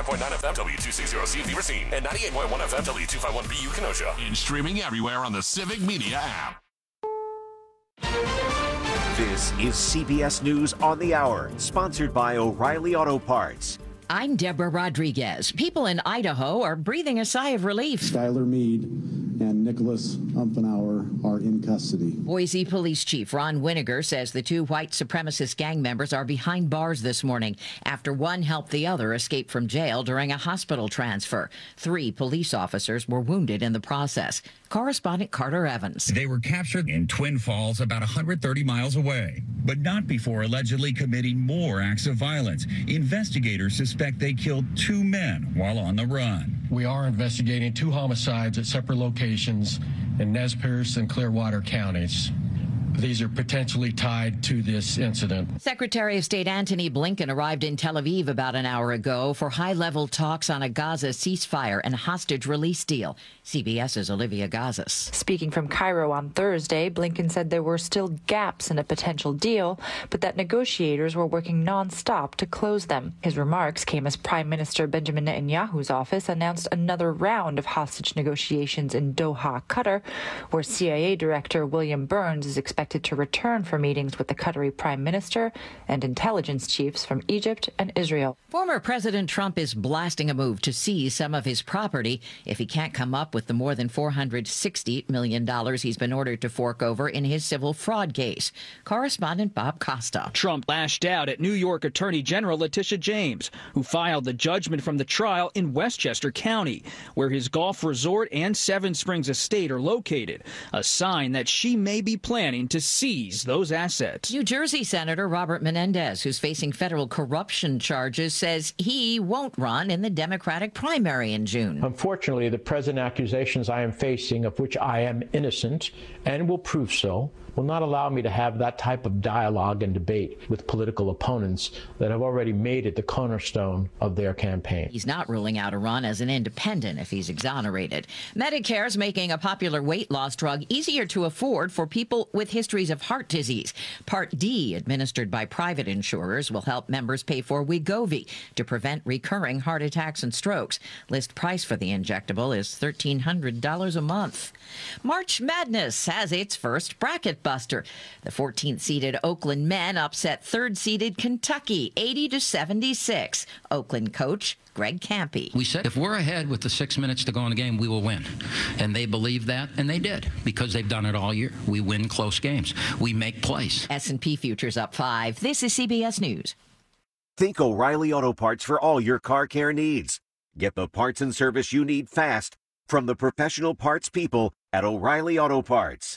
89.9 FM W260C Racine and 98.1 FM W251BU Kenosha. And streaming everywhere on the Civic Media app. This is CBS News on the Hour, sponsored by O'Reilly Auto Parts. I'm Deborah Rodriguez. People in Idaho are breathing a sigh of relief. Skylar Mead and Nicholas Umfenauer are in custody. Boise Police Chief Ron Winiger says the two white supremacist gang members are behind bars this morning after one helped the other escape from jail during a hospital transfer. 3 police officers were wounded in the process. Correspondent Carter Evans. They were captured in Twin Falls, about 130 miles away, but not before allegedly committing more acts of violence. Investigators suspect they killed 2 men while on the run. We are investigating 2 homicides at separate locations in Nez Perce and Clearwater counties. These are potentially tied to this incident. Secretary of State Antony Blinken arrived in Tel Aviv about an hour ago for high-level talks on a Gaza ceasefire and hostage release deal. CBS's Olivia Gazas. Speaking from Cairo on Thursday, Blinken said there were still gaps in a potential deal, but that negotiators were working nonstop to close them. His remarks came as Prime Minister Benjamin Netanyahu's office announced another round of hostage negotiations in Doha, Qatar, where CIA Director William Burns is expected to return for meetings with the Qatari Prime Minister and intelligence chiefs from Egypt and Israel. Former President Trump is blasting a move to seize some of his property if he can't come up with the more than $460 million he's been ordered to fork over in his civil fraud case. Correspondent Bob Costa. Trump lashed out at New York Attorney General Letitia James, who filed the judgment from the trial in Westchester County, where his golf resort and Seven Springs estate are located, a sign that she may be planning to seize those assets. New Jersey Senator Robert Menendez, who's facing federal corruption charges, says he won't run in the Democratic primary in June. Unfortunately, the present accusations I am facing, of which I am innocent and will prove so, will not allow me to have that type of dialogue and debate with political opponents that have already made it the cornerstone of their campaign. He's not ruling out a run as an independent if he's exonerated. Medicare's making a popular weight loss drug easier to afford for people with histories of heart disease. Part D, administered by private insurers, will help members pay for Wegovy to prevent recurring heart attacks and strokes. List price for the injectable is $1,300 a month. March Madness has its first bracket buster. The 14th-seeded Oakland men upset 3rd-seeded Kentucky 80-76. Oakland coach Greg Campy. We said if we're ahead with the 6 minutes to go in the game, we will win. And they believed that, and they did, because they've done it all year. We win close games. We make plays. S&P futures up 5. This is CBS News. Think O'Reilly Auto Parts for all your car care needs. Get the parts and service you need fast from the professional parts people at O'Reilly Auto Parts.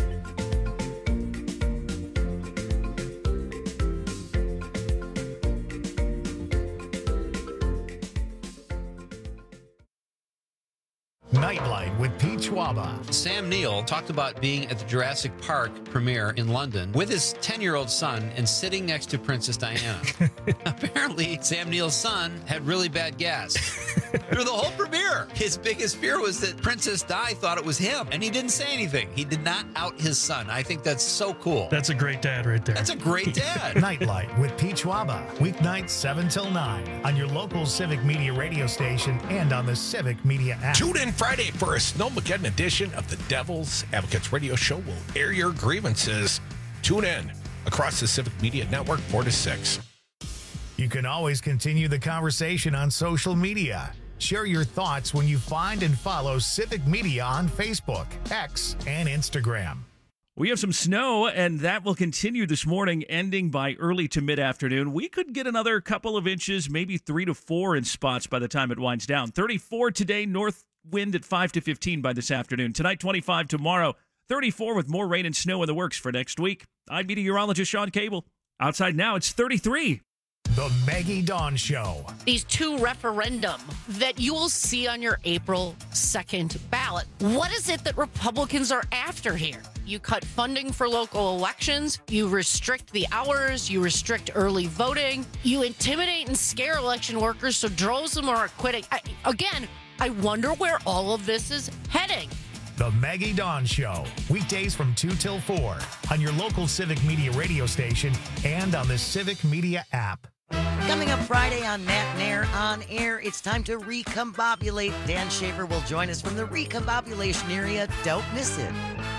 Nightlight with Pete Schwaba. Sam Neill talked about being at the Jurassic Park premiere in London with his 10-year-old son and sitting next to Princess Diana. Apparently, Sam Neill's son had really bad gas through the whole premiere. His biggest fear was that Princess Di thought it was him, and he didn't say anything. He did not out his son. I think that's so cool. That's a great dad right there. That's a great dad. Nightlight with Pete Schwaba. Weeknights 7 till 9 on your local Civic Media radio station and on the Civic Media app. Tune in Friday for a Snowmageddon edition of the Devil's Advocates radio show. Will air your grievances. Tune in across the Civic Media Network 4 to 6. You can always continue the conversation on social media. Share your thoughts when you find and follow Civic Media on Facebook, X, and Instagram. We have some snow, and that will continue this morning, ending by early to mid-afternoon. We could get another couple of inches, maybe 3 to 4 in spots by the time it winds down. 34 today, north wind at 5 to 15 by this afternoon. Tonight, 25 tomorrow, 34 with more rain and snow in the works for next week. I'm meteorologist Sean Cable. Outside now, it's 33. The Maggie Dawn Show. These 2 referendum that you will see on your April 2nd ballot. What is it that Republicans are after here? You cut funding for local elections. You restrict the hours. You restrict early voting. You intimidate and scare election workers so droves of them are quitting. I wonder where all of this is heading. The Maggie Dawn Show. Weekdays from 2 till 4 on your local Civic Media radio station and on the Civic Media app. Coming up Friday on Matt Nair on Air, it's time to recombobulate. Dan Schaefer will join us from the recombobulation area. Don't miss it.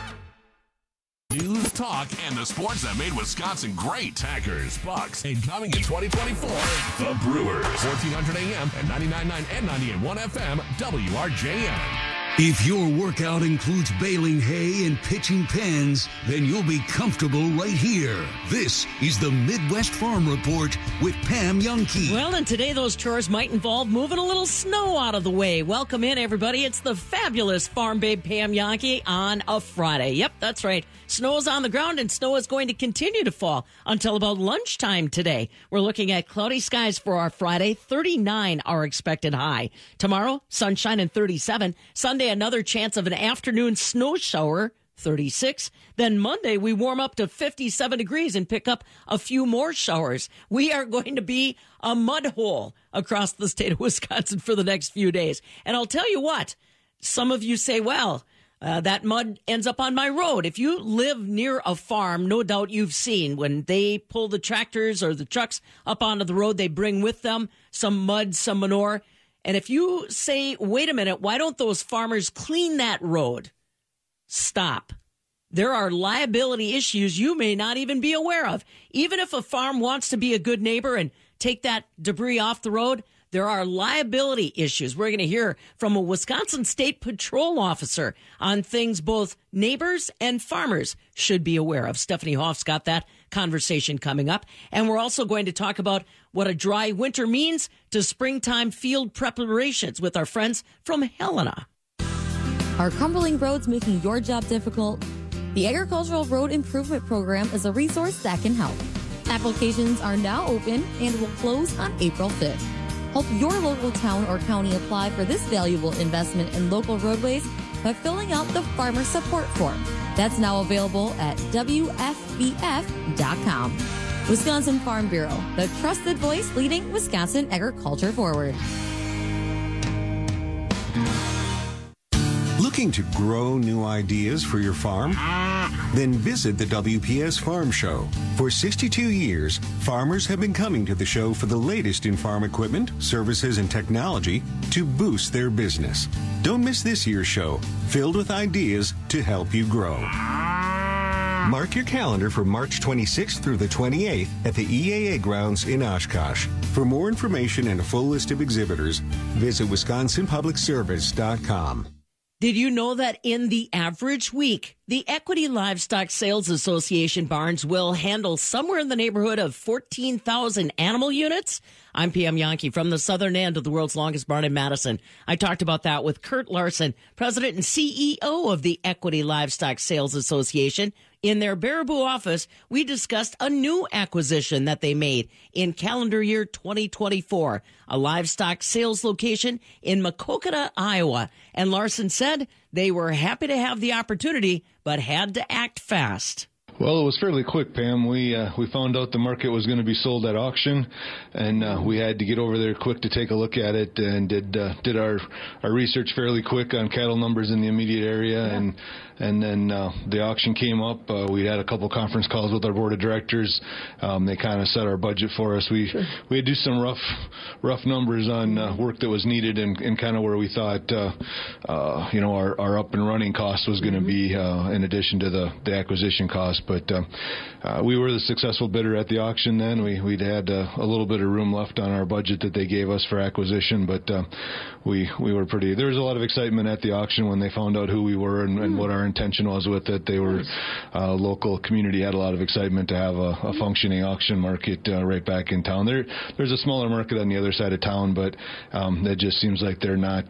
News, talk, and the sports that made Wisconsin great. Packers, Bucks, and coming in 2024, the Brewers. 1400 AM and 99.9 and 98.1 FM, WRJN. If your workout includes baling hay and pitching pens, then you'll be comfortable right here. This is the Midwest Farm Report with Pam Youngkey. Well, and today those chores might involve moving a little snow out of the way. Welcome in, everybody. It's the fabulous Farm Babe Pam Youngkey on a Friday. Yep, that's right. Snow is on the ground, and snow is going to continue to fall until about lunchtime today. We're looking at cloudy skies for our Friday. 39 our expected high. Tomorrow, sunshine and 37. Sunday, another chance of an afternoon snow shower, 36. Then Monday, we warm up to 57 degrees and pick up a few more showers. We are going to be a mud hole across the state of Wisconsin for the next few days. And I'll tell you what, some of you say, well, that mud ends up on my road. If you live near a farm, no doubt you've seen when they pull the tractors or the trucks up onto the road, they bring with them some mud, some manure. And if you say, wait a minute, why don't those farmers clean that road? Stop. There are liability issues you may not even be aware of. Even if a farm wants to be a good neighbor and take that debris off the road, there are liability issues. We're going to hear from a Wisconsin State Patrol officer on things both neighbors and farmers should be aware of. Stephanie Hoff's got that conversation coming up. And we're also going to talk about what a dry winter means to springtime field preparations with our friends from Helena. Are crumbling roads making your job difficult? The Agricultural Road Improvement Program is a resource that can help. Applications are now open and will close on April 5th. Help your local town or county apply for this valuable investment in local roadways by filling out the Farmer Support Form. That's now available at WFBF.com. Wisconsin Farm Bureau, the trusted voice leading Wisconsin agriculture forward. Looking to grow new ideas for your farm? Then visit the WPS Farm Show. For 62 years, farmers have been coming to the show for the latest in farm equipment, services, and technology to boost their business. Don't miss this year's show, filled with ideas to help you grow. Mark your calendar for March 26th through the 28th at the EAA grounds in Oshkosh. For more information and a full list of exhibitors, visit WisconsinPublicService.com. Did you know that in the average week, the Equity Livestock Sales Association barns will handle somewhere in the neighborhood of 14,000 animal units? I'm Pam Youngkey from the southern end of the world's longest barn in Madison. I talked about that with Kurt Larson, president and CEO of the Equity Livestock Sales Association. In their Baraboo office, we discussed a new acquisition that they made in calendar year 2024, a livestock sales location in Maquoketa, Iowa. And Larson said they were happy to have the opportunity, but had to act fast. Well, it was fairly quick, Pam. We found out the market was going to be sold at auction, and we had to get over there quick to take a look at it, and did our research fairly quick on cattle numbers in the immediate area, yeah. And then the auction came up. We had a couple conference calls with our board of directors. They kind of set our budget for us. We had to do some rough numbers on work that was needed and kind of where we thought our up and running cost was going to be in addition to the acquisition cost. But we were the successful bidder at the auction then. We'd had a little bit of room left on our budget that they gave us for acquisition, but we were pretty. There was a lot of excitement at the auction when they found out who we were and what our intention was with it. They were local community had a lot of excitement to have a functioning auction market right back in town. There's a smaller market on the other side of town, but that just seems like they're not.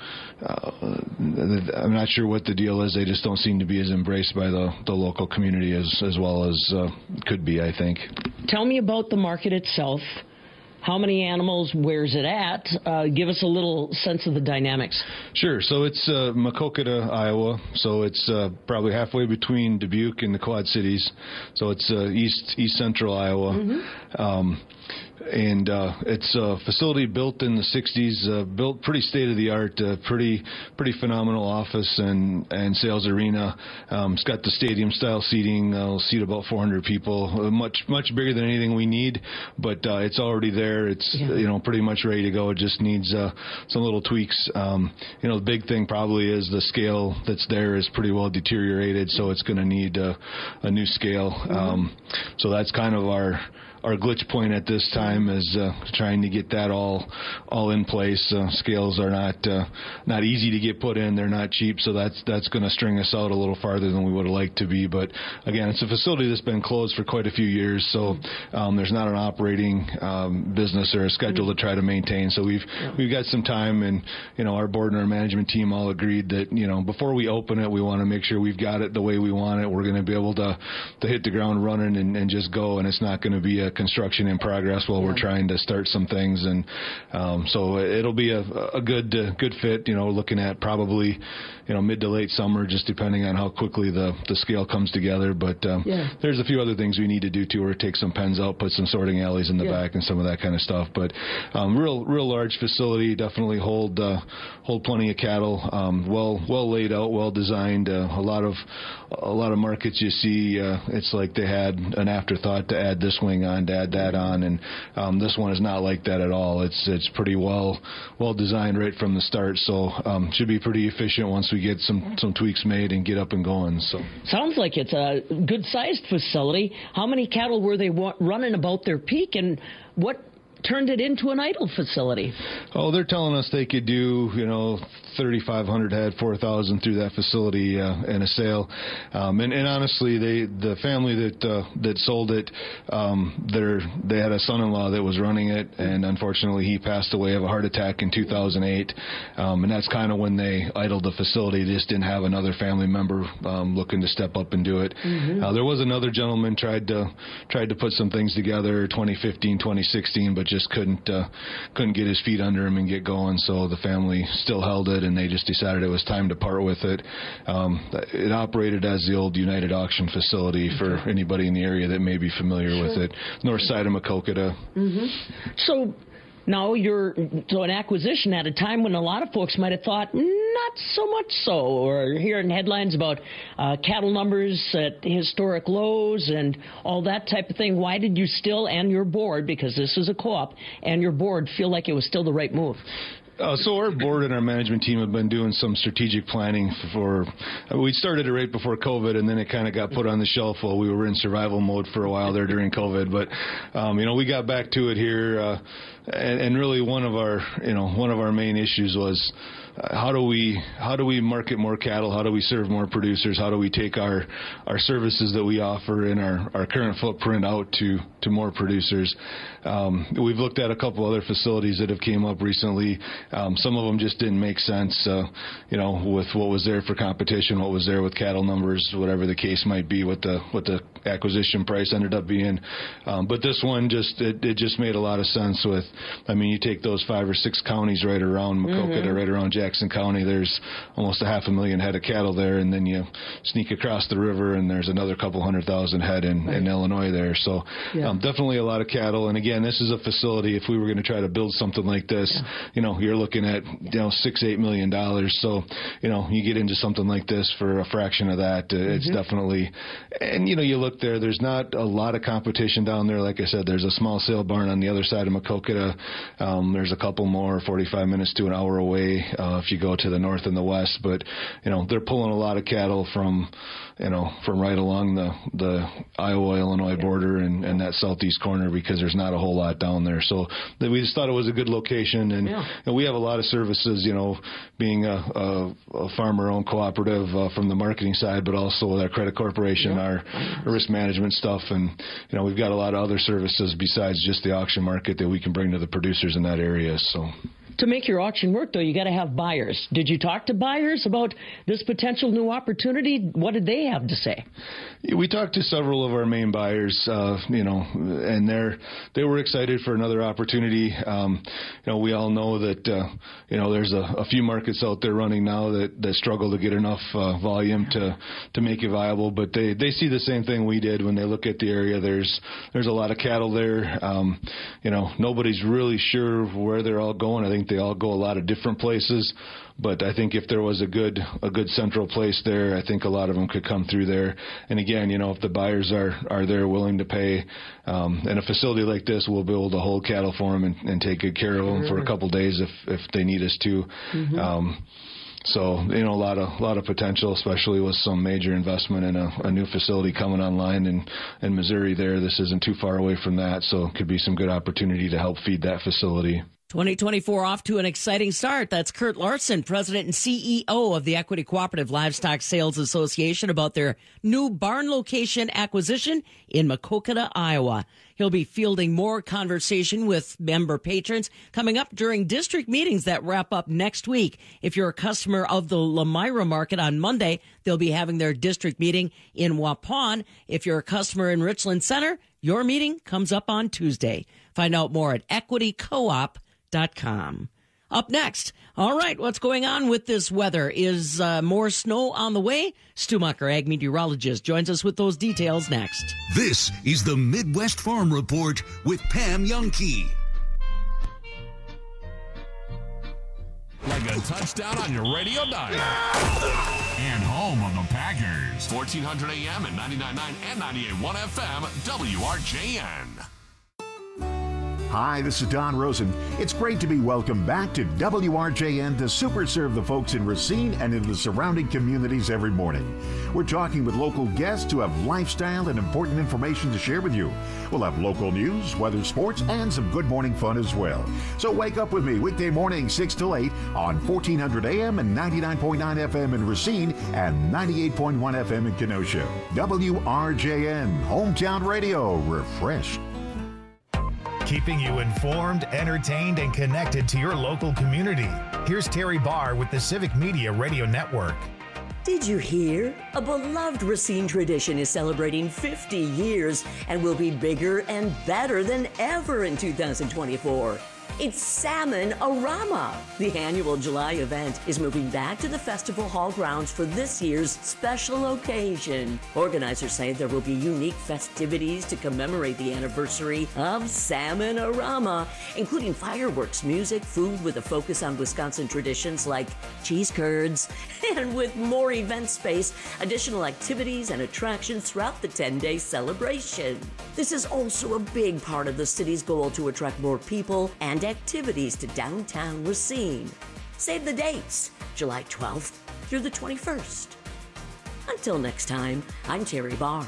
I'm not sure what the deal is. They just don't seem to be as embraced by the local community as well as could be, I think. Tell me about the market itself. How many animals? Where's it at? Give us a little sense of the dynamics. Sure. So it's Maquoketa, Iowa. So it's probably halfway between Dubuque and the Quad Cities. So it's east central Iowa. Mm-hmm. And it's a facility built in the 60s, built pretty state-of-the-art, pretty phenomenal office and sales arena. It's got the stadium-style seating. It'll seat about 400 people, much bigger than anything we need, but it's already there. It's pretty much ready to go. It just needs some little tweaks. The big thing probably is the scale that's there is pretty well deteriorated, so it's going to need a new scale. So that's kind of our glitch point at this time is trying to get that all in place. Scales are not easy to get put in. They're not cheap, so that's going to string us out a little farther than we would have liked to be. But again, it's a facility that's been closed for quite a few years, so there's not an operating business or a schedule to try to maintain. So we've got some time, and our board and our management team all agreed that before we open it, we want to make sure we've got it the way we want it. We're going to be able to hit the ground running and just go, and it's not going to be a construction in progress while we're trying to start some things. And so it'll be a good fit, looking at probably mid to late summer, just depending on how quickly the scale comes together. But there's a few other things we need to do too, or take some pens out, put some sorting alleys in the back and some of that kind of stuff. But real large facility, definitely hold plenty of cattle, well laid out, well designed. A lot of markets you see, it's like they had an afterthought to add this wing on, to add that on, and this one is not like that at all. It's pretty well designed right from the start, so should be pretty efficient once we get some tweaks made and get up and going. So sounds like it's a good-sized facility. How many cattle were they running about their peak, and what turned it into an idle facility? Oh, they're telling us they could do 3,500 head, 4,000 through that facility in a sale. And honestly, the family that sold it, they had a son-in-law that was running it, and unfortunately he passed away of a heart attack in 2008. And that's kind of when they idled the facility. They just didn't have another family member looking to step up and do it. There was another gentleman tried to put some things together 2015, 2016, but just couldn't get his feet under him and get going. So the family still held it, and they just decided it was time to part with it. It operated as the old United Auction facility for anybody in the area that may be familiar with it. North side of Maquoketa. So now an acquisition at a time when a lot of folks might have thought not so much so, or hearing headlines about cattle numbers at historic lows and all that type of thing. Why did you still, and your board, because this is a co-op, and your board feel like it was still the right move? So our board and our management team have been doing some strategic planning we started it right before COVID, and then it kind of got put on the shelf while we were in survival mode for a while there during COVID. But, we got back to it here, and really one of our main issues was how do we market more cattle? How do we serve more producers? How do we take our services that we offer in our current footprint out to more producers? We've looked at a couple other facilities that have came up recently. Some of them just didn't make sense, with what was there for competition, what was there with cattle numbers, whatever the case might be, what the acquisition price ended up being. But this one it just made a lot of sense with, you take those 5 or 6 counties right around Maquoketa, right around Jackson County, there's almost 500,000 head of cattle there, and then you sneak across the river and there's another couple 100,000 head in Illinois there. So definitely a lot of cattle. And again, this is a facility, if we were going to try to build something like this, you're looking at $6-8 million. So you get into something like this for a fraction of that. It's definitely, and you look there, there's not a lot of competition down there. Like I said, there's a small sale barn on the other side of Maquoketa. There's a couple more 45 minutes to an hour away if you go to the north and the west, but they're pulling a lot of cattle from right along the Iowa-Illinois border and that southeast corner, because there's not a whole lot down there. So we just thought it was a good location, and we have a lot of services, being a farmer-owned cooperative from the marketing side, but also with our credit corporation, our risk management stuff, and we've got a lot of other services besides just the auction market that we can bring to the producers in that area. So To make your auction work, though, you got to have buyers. Did you talk to buyers about this potential new opportunity? What did they have to say? We talked to several of our main buyers, and they were excited for another opportunity. We all know that, there's a few markets out there running now that struggle to get enough volume to make it viable, but they see the same thing we did when they look at the area. There's a lot of cattle there. Nobody's really sure where they're all going. I think they all go a lot of different places, but I think if there was a good central place there, I think a lot of them could come through there. And again, if the buyers are there willing to pay, and a facility like this, we'll be able to hold cattle for them and take good care of them for a couple days if they need us to. So, a lot of potential, especially with some major investment in a new facility coming online in Missouri there. This isn't too far away from that, so it could be some good opportunity to help feed that facility. 2024 off to an exciting start. That's Kurt Larson, president and CEO of the Equity Cooperative Livestock Sales Association, about their new barn location acquisition in Maquoketa, Iowa. He'll be fielding more conversation with member patrons coming up during district meetings that wrap up next week. If you're a customer of the Lemira Market on Monday, they'll be having their district meeting in Waupun. If you're a customer in Richland Center, your meeting comes up on Tuesday. Find out more at equitycoop.com. Up next, all right, what's going on with this weather? Is more snow on the way? Stu Mucker, ag meteorologist, joins us with those details next. This is the Midwest Farm Report with Pam Youngkey. Like a touchdown on your radio dial. And home of the Packers. 1400 AM and 99.9 and 98.1 FM, WRJN. Hi, this is Don Rosen. It's great to be welcomed back to WRJN to super serve the folks in Racine and in the surrounding communities every morning. We're talking with local guests who have lifestyle and important information to share with you. We'll have local news, weather, sports, and some good morning fun as well. So wake up with me weekday morning 6 till 8 on 1400 AM and 99.9 FM in Racine and 98.1 FM in Kenosha. WRJN, Hometown Radio, refreshed. Keeping you informed, entertained, and connected to your local community. Here's Terry Barr with the Civic Media Radio Network. Did you hear? A beloved Racine tradition is celebrating 50 years and will be bigger and better than ever in 2024. It's Salmon-A-Rama. The annual July event is moving back to the Festival Hall grounds for this year's special occasion. Organizers say there will be unique festivities to commemorate the anniversary of Salmon-A-Rama, including fireworks, music, food with a focus on Wisconsin traditions like cheese curds, and with more event space, additional activities and attractions throughout the 10-day celebration. This is also a big part of the city's goal to attract more people and activities to downtown Racine. Save the dates, July 12th through the 21st. Until next time, I'm Terry Barr.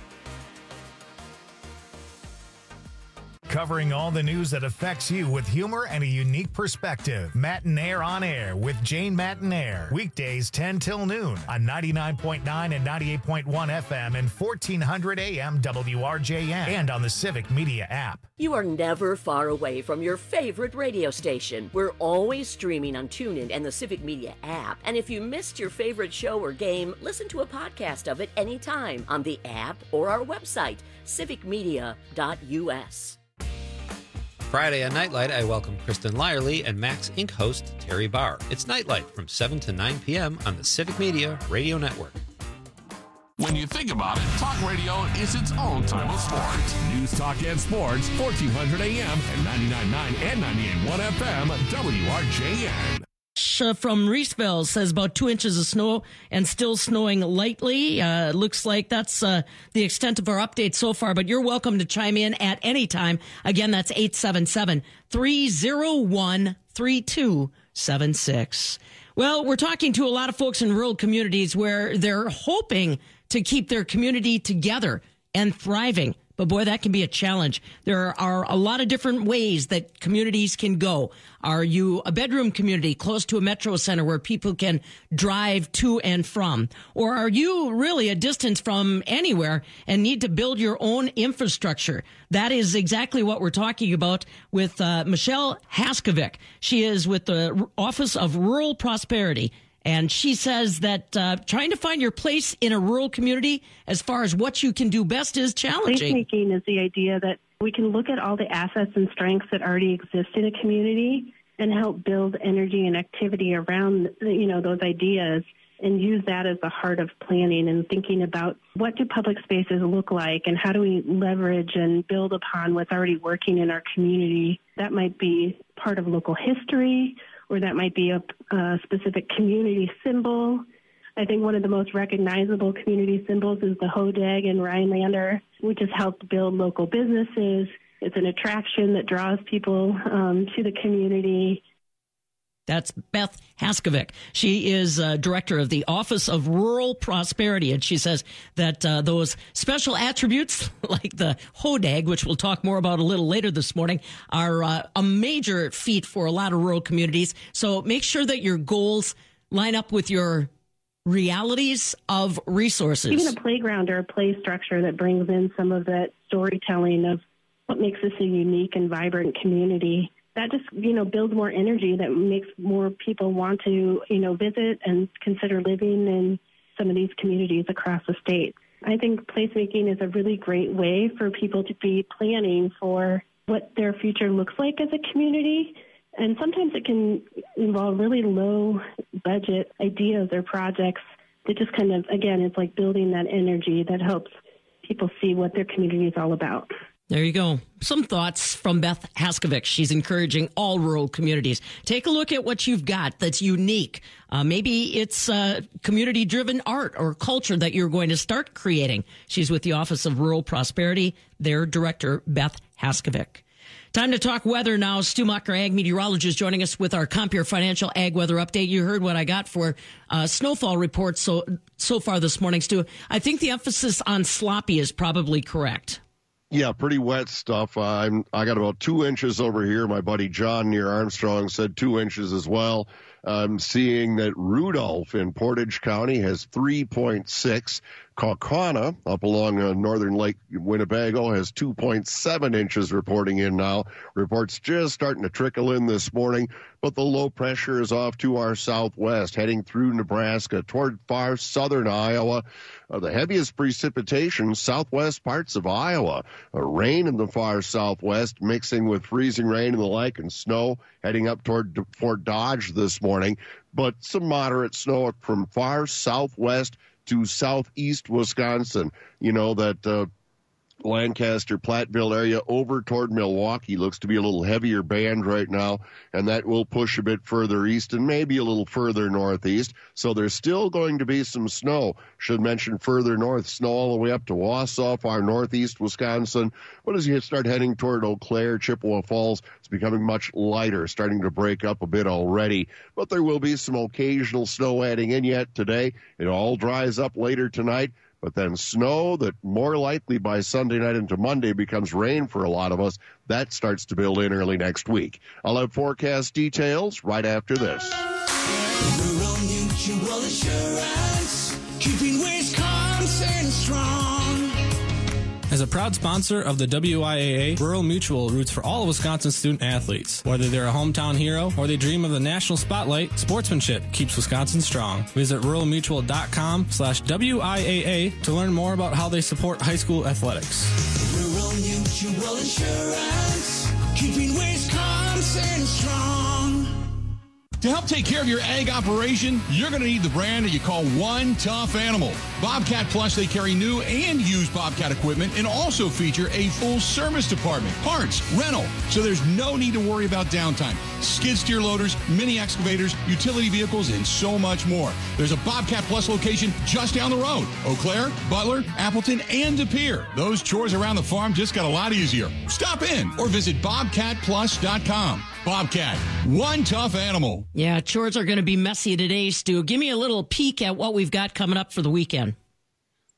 Covering all the news that affects you with humor and a unique perspective. Matinaire on Air with Jane Matinaire. Weekdays 10 till noon on 99.9 and 98.1 FM and 1400 AM WRJN and on the Civic Media app. You are never far away from your favorite radio station. We're always streaming on TuneIn and the Civic Media app. And if you missed your favorite show or game, listen to a podcast of it anytime on the app or our website, civicmedia.us. Friday on Nightlight, I welcome Kristen Lyerly and Max Inc. host Terry Barr. It's Nightlight from 7 to 9 p.m. on the Civic Media Radio Network. When you think about it, talk radio is its own type of sport. News, talk, and sports, 1400 AM and 99.9 and 98.1 FM, WRJN. From Reeseville says about 2 inches of snow and still snowing lightly. Looks like that's the extent of our update so far, but you're welcome to chime in at any time. Again, that's 877-301-3276. Well, we're talking to a lot of folks in rural communities where they're hoping to keep their community together and thriving. But boy, that can be a challenge. There are a lot of different ways that communities can go. Are you a bedroom community close to a metro center where people can drive to and from? Or are you really a distance from anywhere and need to build your own infrastructure? That is exactly what we're talking about with Michelle Haskovic. She is with the Office of Rural Prosperity. And she says that trying to find your place in a rural community as far as what you can do best is challenging. Placemaking is the idea that we can look at all the assets and strengths that already exist in a community and help build energy and activity around, those ideas and use that as the heart of planning and thinking about what do public spaces look like and how do we leverage and build upon what's already working in our community. That might be part of local history, or that might be a specific community symbol. I think one of the most recognizable community symbols is the Hodag in Rhinelander, which has helped build local businesses. It's an attraction that draws people to the community. That's Beth Haskovic. She is director of the Office of Rural Prosperity, and she says that those special attributes, like the Hodag, which we'll talk more about a little later this morning, are a major feat for a lot of rural communities. So make sure that your goals line up with your realities of resources. Even a playground or a play structure that brings in some of that storytelling of what makes this a unique and vibrant community. That just, builds more energy that makes more people want to, visit and consider living in some of these communities across the state. I think placemaking is a really great way for people to be planning for what their future looks like as a community. And sometimes it can involve really low budget ideas or projects that just kind of, again, it's like building that energy that helps people see what their community is all about. There you go. Some thoughts from Beth Haskovic. She's encouraging all rural communities. Take a look at what you've got that's unique. Maybe it's community-driven art or culture that you're going to start creating. She's with the Office of Rural Prosperity. Their director, Beth Haskovic. Time to talk weather now. Stu Macher, ag meteorologist, joining us with our Compeer Financial Ag Weather Update. You heard what I got for snowfall reports so far this morning, Stu. I think the emphasis on sloppy is probably correct. Yeah, pretty wet stuff. I got about 2 inches over here. My buddy John near Armstrong said 2 inches as well. I'm seeing that Rudolph in Portage County has 3.6. Kaukauna, up along northern Lake Winnebago, has 2.7 inches reporting in now. Reports just starting to trickle in this morning, but the low pressure is off to our southwest, heading through Nebraska toward far southern Iowa. The heaviest precipitation, southwest parts of Iowa. Rain in the far southwest, mixing with freezing rain and the like, and snow heading up toward Fort Dodge this morning. But some moderate snow from far southwest to southeast Wisconsin. You know, that Lancaster, Platteville area over toward Milwaukee looks to be a little heavier band right now, and that will push a bit further east and maybe a little further northeast. So there's still going to be some snow. Should mention further north, snow all the way up to Wausau, far northeast Wisconsin. But as you start heading toward Eau Claire, Chippewa Falls, it's becoming much lighter, starting to break up a bit already. But there will be some occasional snow adding in yet today. It all dries up later tonight. But then snow that more likely by Sunday night into Monday becomes rain for a lot of us. That starts to build in early next week. I'll have forecast details right after this. Rural Mutual Insurance, keeping Wisconsin strong. As a proud sponsor of the WIAA, Rural Mutual roots for all of Wisconsin student athletes. Whether they're a hometown hero or they dream of the national spotlight, sportsmanship keeps Wisconsin strong. Visit ruralmutual.com/WIAA to learn more about how they support high school athletics. Rural Mutual Insurance, keeping Wisconsin strong. To help take care of your ag operation, you're going to need the brand that you call One Tough Animal. Bobcat Plus, they carry new and used Bobcat equipment and also feature a full service department, parts, rental, so there's no need to worry about downtime. Skid steer loaders, mini excavators, utility vehicles, and so much more. There's a Bobcat Plus location just down the road. Eau Claire, Butler, Appleton, and De Pere. Those chores around the farm just got a lot easier. Stop in or visit bobcatplus.com. Bobcat, One Tough Animal. Yeah, chores are going to be messy today, Stu. Give me a little peek at what we've got coming up for the weekend.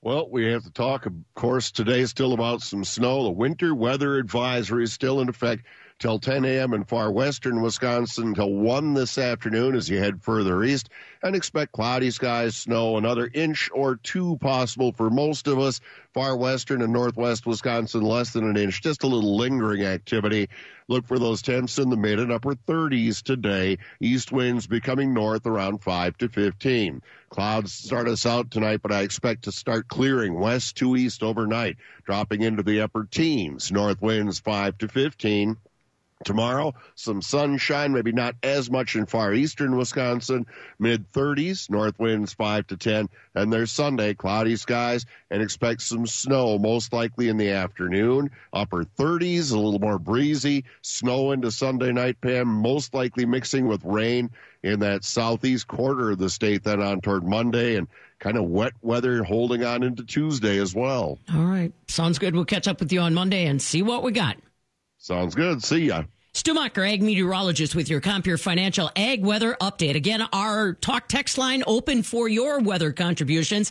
Well, we have to talk, of course, today still about some snow. The winter weather advisory is still in effect till 10 a.m. in far western Wisconsin until 1 this afternoon as you head further east. And expect cloudy skies, snow, another inch or 2 possible for most of us. Far western and northwest Wisconsin, less than an inch. Just a little lingering activity. Look for those temps in the mid and upper 30s today. East winds becoming north around 5 to 15. Clouds start us out tonight, but I expect to start clearing west to east overnight, dropping into the upper teens. North winds 5 to 15. Tomorrow, some sunshine, maybe not as much in far eastern Wisconsin, mid-30s, north winds 5 to 10. And there's Sunday, cloudy skies, and expect some snow, most likely in the afternoon. Upper 30s, a little more breezy. Snow into Sunday night, Pam, most likely mixing with rain in that southeast quarter of the state, then on toward Monday, and kind of wet weather holding on into Tuesday as well. All right. Sounds good. We'll catch up with you on Monday and see what we got. Sounds good. See ya. Stu Macher, ag meteorologist with your Compeer Financial Ag Weather Update. Again, our talk text line open for your weather contributions,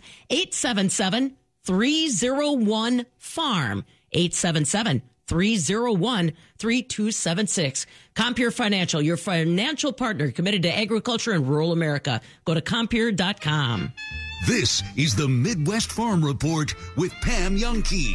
877-301-FARM, 877-301-3276. Compeer Financial, your financial partner committed to agriculture and rural America. Go to Compeer.com. This is the Midwest Farm Report with Pam Youngkey.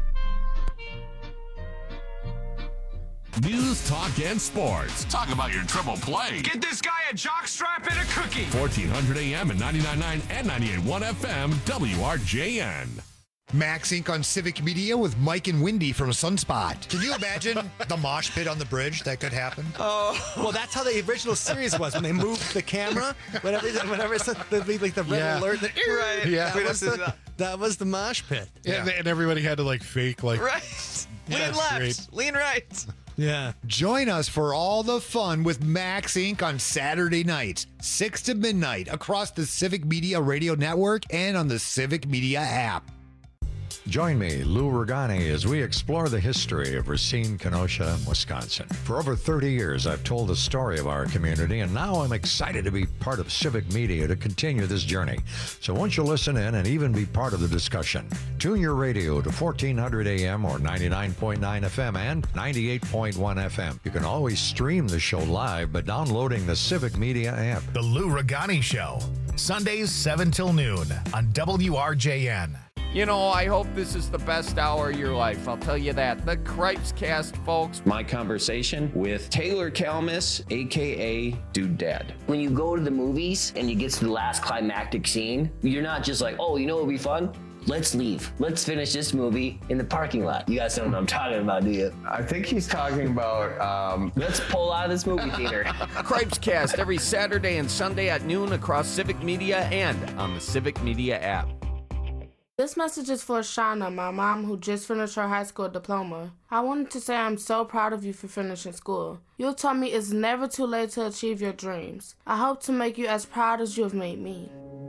News, talk, and sports. Talk about your triple play. Get this guy a jockstrap and a cookie. 1400 AM and 99.9 and 98.1 FM, WRJN. Max Inc. on Civic Media with Mike and Wendy from Sunspot. Can you imagine the mosh pit on the bridge that could happen? Oh, well, that's how the original series was when they moved the camera. Whenever it's like the red alert. Right. Yeah. That was the mosh pit. Yeah. And everybody had to like fake like. Right. Lean left. Great. Lean right. Yeah. Join us for all the fun with Max Inc. on Saturday nights, 6 to midnight, across the Civic Media Radio Network and on the Civic Media app. Join me, Lou Regani, as we explore the history of Racine, Kenosha, Wisconsin. For over 30 years, I've told the story of our community, and now I'm excited to be part of Civic Media to continue this journey. So won't you listen in and even be part of the discussion? Tune your radio to 1400 AM or 99.9 FM and 98.1 FM. You can always stream the show live by downloading the Civic Media app. The Lou Regani Show, Sundays 7 till noon on WRJN. You know, I hope this is the best hour of your life. I'll tell you that. The Cripes Cast, folks. My conversation with Taylor Kalmus, a.k.a. Dude Dad. When you go to the movies and you get to the last climactic scene, you're not just like, oh, you know what would be fun? Let's leave. Let's finish this movie in the parking lot. You guys don't know what I'm talking about, do you? I think he's talking about, Let's pull out of this movie theater. Cripes Cast every Saturday and Sunday at noon across Civic Media and on the Civic Media app. This message is for Shauna, my mom who just finished her high school diploma. I wanted to say I'm so proud of you for finishing school. You told me it's never too late to achieve your dreams. I hope to make you as proud as you have made me.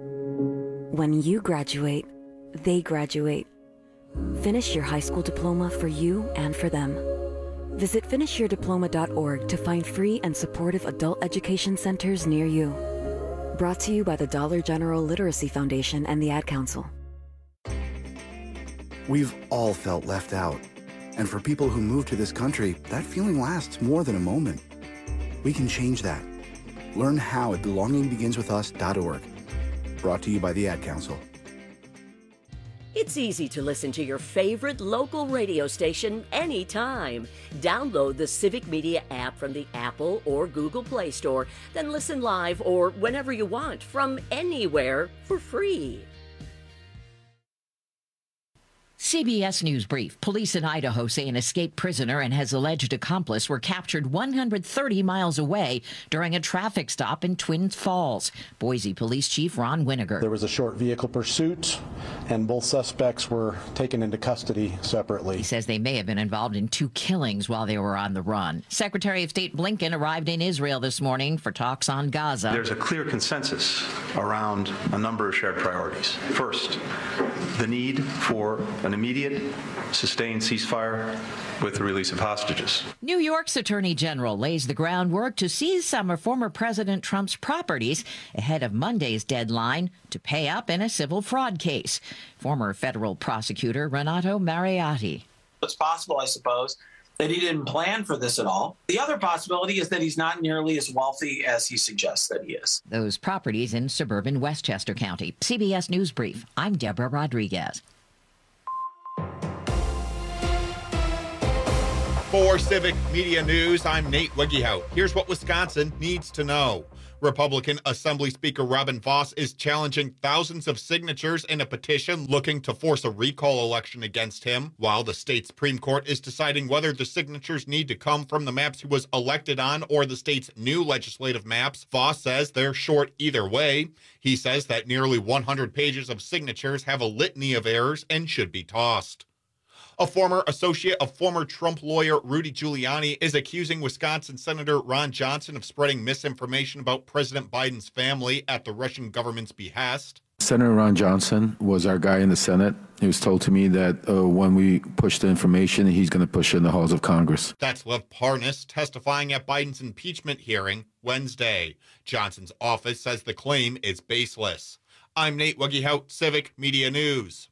When you graduate, they graduate. Finish your high school diploma for you and for them. Visit finishyourdiploma.org to find free and supportive adult education centers near you. Brought to you by the Dollar General Literacy Foundation and the Ad Council. We've all felt left out. And for people who move to this country, that feeling lasts more than a moment. We can change that. Learn how at belongingbeginswithus.org. Brought to you by the Ad Council. It's easy to listen to your favorite local radio station anytime. Download the Civic Media app from the Apple or Google Play Store, then listen live or whenever you want from anywhere for free. CBS News Brief. Police in Idaho say an escaped prisoner and his alleged accomplice were captured 130 miles away during a traffic stop in Twin Falls. Boise Police Chief Ron Winiger. There was a short vehicle pursuit, and both suspects were taken into custody separately. He says they may have been involved in 2 killings while they were on the run. Secretary of State Blinken arrived in Israel this morning for talks on Gaza. There's a clear consensus around a number of shared priorities. First, the need for an immediate, sustained ceasefire with the release of hostages. New York's Attorney General lays the groundwork to seize some of former President Trump's properties ahead of Monday's deadline to pay up in a civil fraud case. Former federal prosecutor Renato Mariotti. It's possible, I suppose, that he didn't plan for this at all. The other possibility is that he's not nearly as wealthy as he suggests that he is. Those properties in suburban Westchester County. CBS News Brief. I'm Deborah Rodriguez. For Civic Media News, I'm Nate Wegehout. Here's what Wisconsin needs to know. Republican Assembly Speaker Robin Vos is challenging thousands of signatures in a petition looking to force a recall election against him, while the state Supreme Court is deciding whether the signatures need to come from the maps he was elected on or the state's new legislative maps. Vos says they're short either way. He says that nearly 100 pages of signatures have a litany of errors and should be tossed. A former associate of former Trump lawyer Rudy Giuliani is accusing Wisconsin Senator Ron Johnson of spreading misinformation about President Biden's family at the Russian government's behest. Senator Ron Johnson was our guy in the Senate. He was told to me that when we push the information, he's going to push it in the halls of Congress. That's Lev Parnas testifying at Biden's impeachment hearing Wednesday. Johnson's office says the claim is baseless. I'm Nate Wegehout, Civic Media News.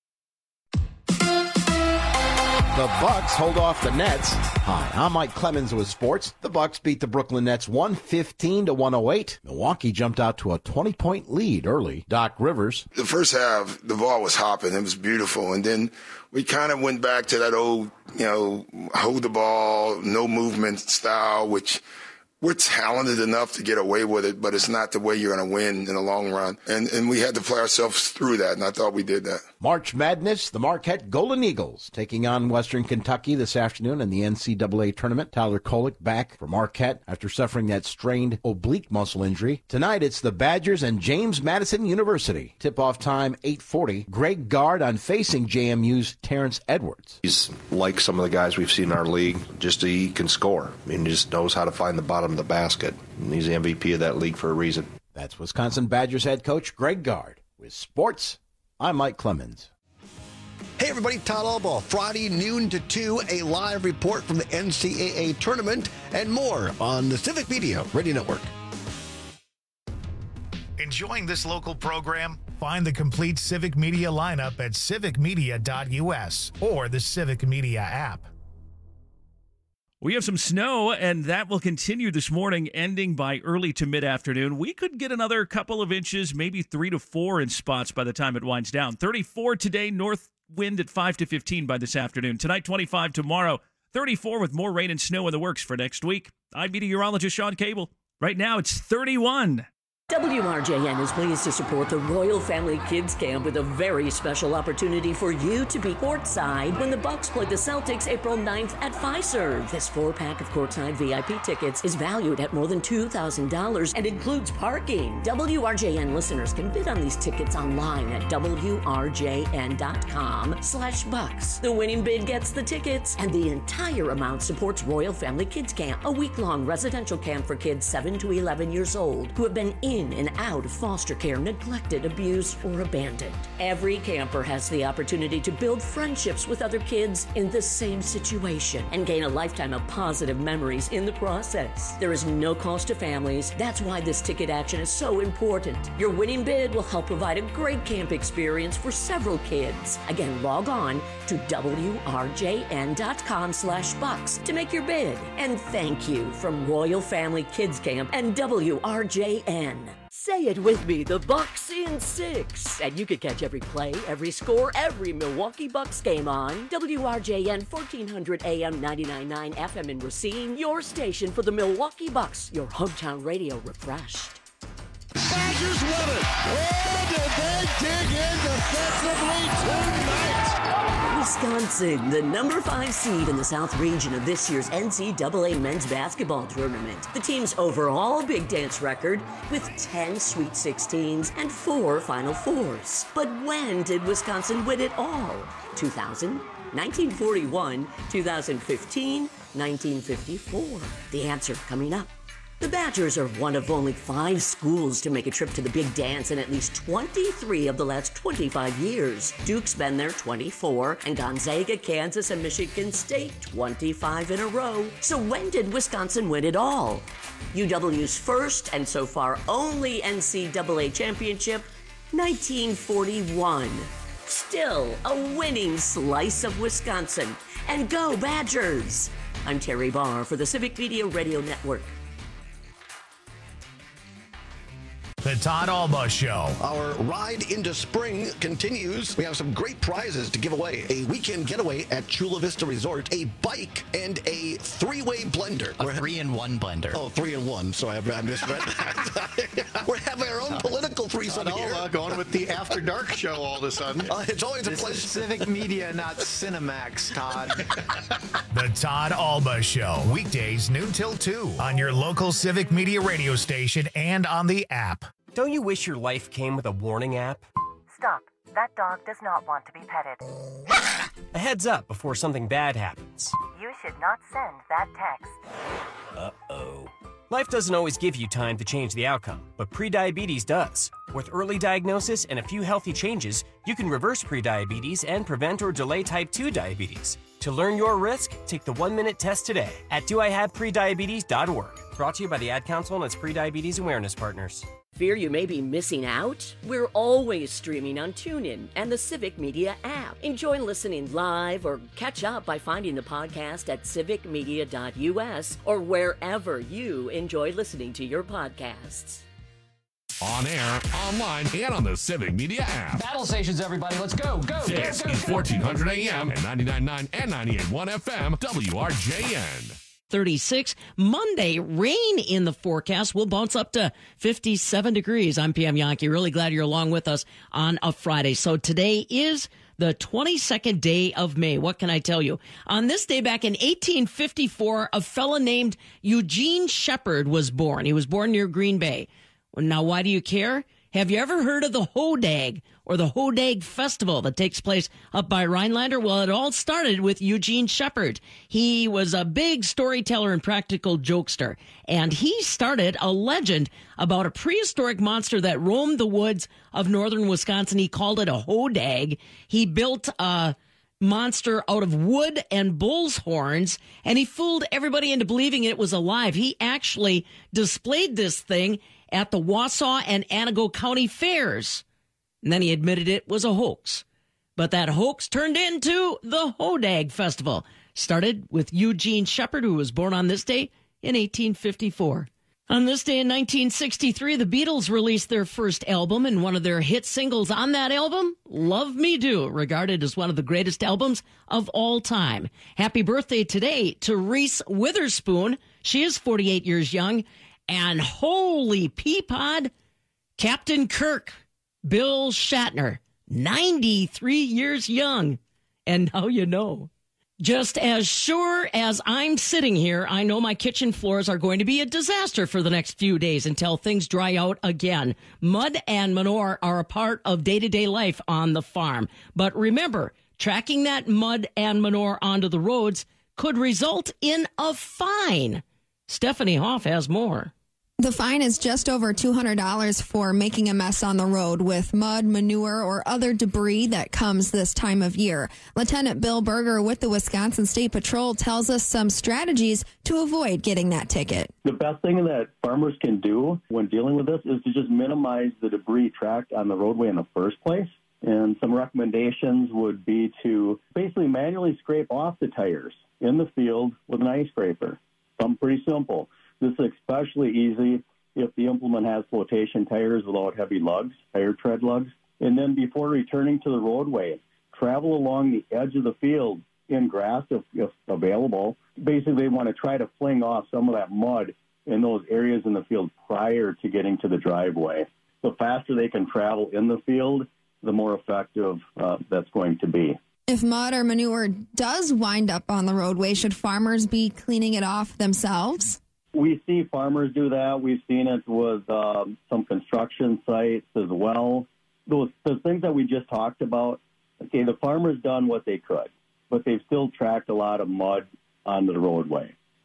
The Bucks hold off the Nets. Hi, I'm Mike Clemens with sports. The Bucks beat the Brooklyn Nets 115-108. Milwaukee jumped out to a 20-point lead early. Doc Rivers. The first half, the ball was hopping. It was beautiful. And then we kind of went back to that old, hold the ball, no movement style, which we're talented enough to get away with it, but it's not the way you're going to win in the long run. And we had to play ourselves through that, and I thought we did that. March Madness, the Marquette Golden Eagles taking on Western Kentucky this afternoon in the NCAA tournament. Tyler Kolek back for Marquette after suffering that strained oblique muscle injury. Tonight, it's the Badgers and James Madison University. Tip-off time, 8:40. Greg Gard on facing JMU's Terrence Edwards. He's like some of the guys we've seen in our league, just he can score. I mean, he just knows how to find the bottom of the basket. And he's the MVP of that league for a reason. That's Wisconsin Badgers head coach Greg Gard. With sports, I'm Mike Clemens. Hey everybody, Todd Albaugh. Friday noon to 2, a live report from the NCAA tournament and more on the Civic Media Radio Network. Enjoying this local program? Find the complete Civic Media lineup at civicmedia.us or the Civic Media app. We have some snow, and that will continue this morning, ending by early to mid-afternoon. We could get another couple of inches, maybe 3 to 4 in spots by the time it winds down. 34 today, north wind at 5 to 15 by this afternoon. Tonight, 25 tomorrow, 34 with more rain and snow in the works for next week. I'm meteorologist Sean Cable. Right now, it's 31. WRJN is pleased to support the Royal Family Kids Camp with a very special opportunity for you to be courtside when the Bucks play the Celtics April 9th at Fiserv. This 4-pack of courtside VIP tickets is valued at more than $2,000 and includes parking. WRJN listeners can bid on these tickets online at WRJN.com/Bucks. The winning bid gets the tickets, and the entire amount supports Royal Family Kids Camp, a week-long residential camp for kids 7 to 11 years old who have been in and out of foster care, neglected, abused, or abandoned. Every camper has the opportunity to build friendships with other kids in the same situation and gain a lifetime of positive memories in the process. There is no cost to families. That's why this ticket action is so important. Your winning bid will help provide a great camp experience for several kids. Again, log on to WRJN.com/Bucks to make your bid. And thank you from Royal Family Kids Camp and WRJN. Say it with me, the Bucks in 6. And you can catch every play, every score, every Milwaukee Bucks game on WRJN 1400 AM 99.9 FM in Racine, your station for the Milwaukee Bucks, your hometown radio refreshed. Badgers win it. Oh, did they dig in defensively tonight? Wisconsin, the number 5 seed in the South region of this year's NCAA men's basketball tournament. The team's overall Big Dance record with 10 Sweet 16s and 4 Final Fours. But when did Wisconsin win it all? 2000, 1941, 2015, 1954. The answer coming up. The Badgers are one of only 5 schools to make a trip to the big dance in at least 23 of the last 25 years. Duke's been there 24, and Gonzaga, Kansas, and Michigan State 25 in a row. So when did Wisconsin win it all? UW's first and so far only NCAA championship, 1941. Still a winning slice of Wisconsin. And go Badgers! I'm Terry Barr for the Civic Media Radio Network. The Todd Alba Show. Our ride into spring continues. We have some great prizes to give away. A weekend getaway at Chula Vista Resort, a bike, and a 3-way blender. A 3-in-1 blender. Oh, 3-in-1, so I misread that. We're having our own political threesome Todd here. Alba going with the After Dark show all of a sudden. It's always this a pleasure. Is Civic Media, not Cinemax, Todd. The Todd Alba Show. Weekdays noon till 2 on your local Civic Media radio station and on the app. Don't you wish your life came with a warning app? Stop. That dog does not want to be petted. A heads up before something bad happens. You should not send that text. Uh-oh. Life doesn't always give you time to change the outcome, but prediabetes does. With early diagnosis and a few healthy changes, you can reverse prediabetes and prevent or delay type 2 diabetes. To learn your risk, take the 1-minute test today at doihaveprediabetes.org. Brought to you by the Ad Council and its prediabetes awareness partners. Fear you may be missing out? We're always streaming on TuneIn and the Civic Media app. Enjoy listening live or catch up by finding the podcast at civicmedia.us or wherever you enjoy listening to your podcasts. On air, online, and on the Civic Media app. Battle stations, everybody. Let's go. This is 1400 AM and 99.9 and 98.1 FM, WRJN. 36. Monday, rain in the forecast. We'll bounce up to 57 degrees. I'm PM Yankee. Really glad you're along with us on a Friday. So today is the 22nd day of May. What can I tell you? On this day back in 1854, a fella named Eugene Shepard was born. He was born near Green Bay. Now, why do you care? Have you ever heard of the Hodag or the Hodag Festival that takes place up by Rhinelander? Well, it all started with Eugene Shepard. He was a big storyteller and practical jokester, and he started a legend about a prehistoric monster that roamed the woods of northern Wisconsin. He called it a Hodag. He built a monster out of wood and bull's horns, and he fooled everybody into believing it was alive. He actually displayed this thing at the Wausau and Anago County fairs. And then he admitted it was a hoax. But that hoax turned into the Hodag Festival. Started with Eugene Shepard, who was born on this day in 1854. On this day in 1963, the Beatles released their first album, and one of their hit singles on that album, Love Me Do, regarded as one of the greatest albums of all time. Happy birthday today to Reese Witherspoon. She is 48 years young. And holy peapod, Captain Kirk, Bill Shatner, 93 years young. And now you know. Just as sure as I'm sitting here, I know my kitchen floors are going to be a disaster for the next few days until things dry out again. Mud and manure are a part of day-to-day life on the farm. But remember, tracking that mud and manure onto the roads could result in a fine. Stephanie Hoff has more. The fine is just over $200 for making a mess on the road with mud, manure, or other debris that comes this time of year. Lieutenant Bill Berger with the Wisconsin State Patrol tells us some strategies to avoid getting that ticket. The best thing that farmers can do when dealing with this is to just minimize the debris tracked on the roadway in the first place. And some recommendations would be to basically manually scrape off the tires in the field with an ice scraper. Something pretty simple. This is especially easy if the implement has flotation tires without heavy lugs, tire tread lugs. And then before returning to the roadway, travel along the edge of the field in grass if available. Basically, they want to try to fling off some of that mud in those areas in the field prior to getting to the driveway. The faster they can travel in the field, the more effective that's going to be. If mud or manure does wind up on the roadway, should farmers be cleaning it off themselves? We see farmers do that. We've seen it with some construction sites as well. Those things that we just talked about, okay, the farmer's done what they could, but they've still tracked a lot of mud onto the roadway.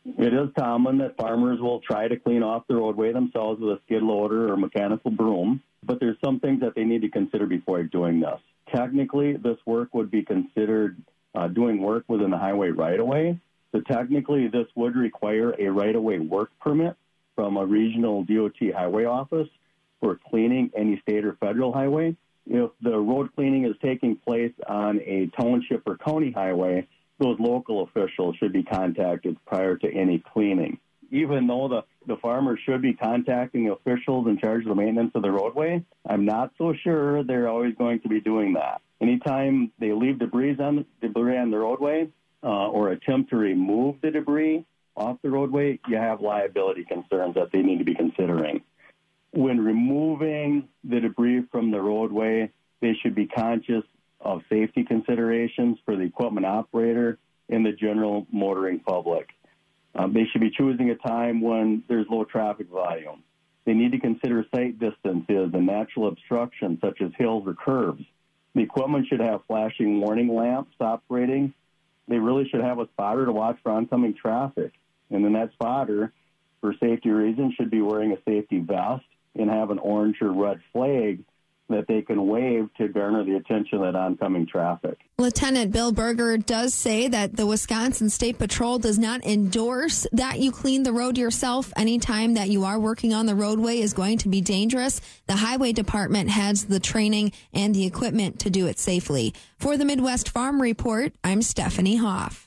It is common that farmers will try to clean off the roadway themselves with a skid loader or mechanical broom, but there's some things that they need to consider before doing this. Technically, this work would be considered doing work within the highway right-of-way. So technically, this would require a right-of-way work permit from a regional DOT highway office for cleaning any state or federal highway. If the road cleaning is taking place on a township or county highway, those local officials should be contacted prior to any cleaning. Even though the farmer should be contacting the officials in charge of the maintenance of the roadway, I'm not so sure they're always going to be doing that. Anytime they leave debris on the roadway or attempt to remove the debris off the roadway, you have liability concerns that they need to be considering. When removing the debris from the roadway, they should be conscious of safety considerations for the equipment operator and the general motoring public. They should be choosing a time when there's low traffic volume. They need to consider sight distances and natural obstructions such as hills or curves. The equipment should have flashing warning lamps operating. They really should have a spotter to watch for oncoming traffic. And then that spotter, for safety reasons, should be wearing a safety vest and have an orange or red flag that they can wave to garner the attention of that oncoming traffic. Lieutenant Bill Berger does say that the Wisconsin State Patrol does not endorse that you clean the road yourself. Anytime that you are working on the roadway is going to be dangerous. The Highway Department has the training and the equipment to do it safely. For the Midwest Farm Report, I'm Stephanie Hoff.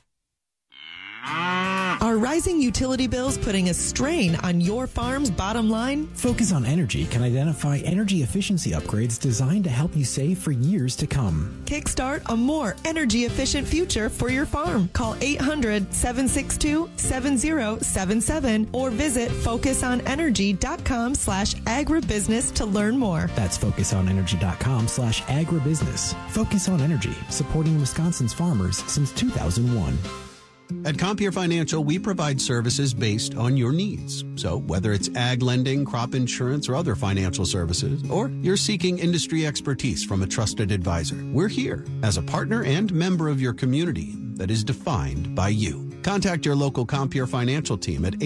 Are rising utility bills putting a strain on your farm's bottom line? Focus on Energy can identify energy efficiency upgrades designed to help you save for years to come. Kickstart a more energy-efficient future for your farm. Call 800-762-7077 or visit focusonenergy.com/agribusiness to learn more. That's focusonenergy.com/agribusiness. Focus on Energy, supporting Wisconsin's farmers since 2001. At Compeer Financial, we provide services based on your needs. So whether it's ag lending, crop insurance, or other financial services, or you're seeking industry expertise from a trusted advisor, we're here as a partner and member of your community that is defined by you. Contact your local Compeer Financial team at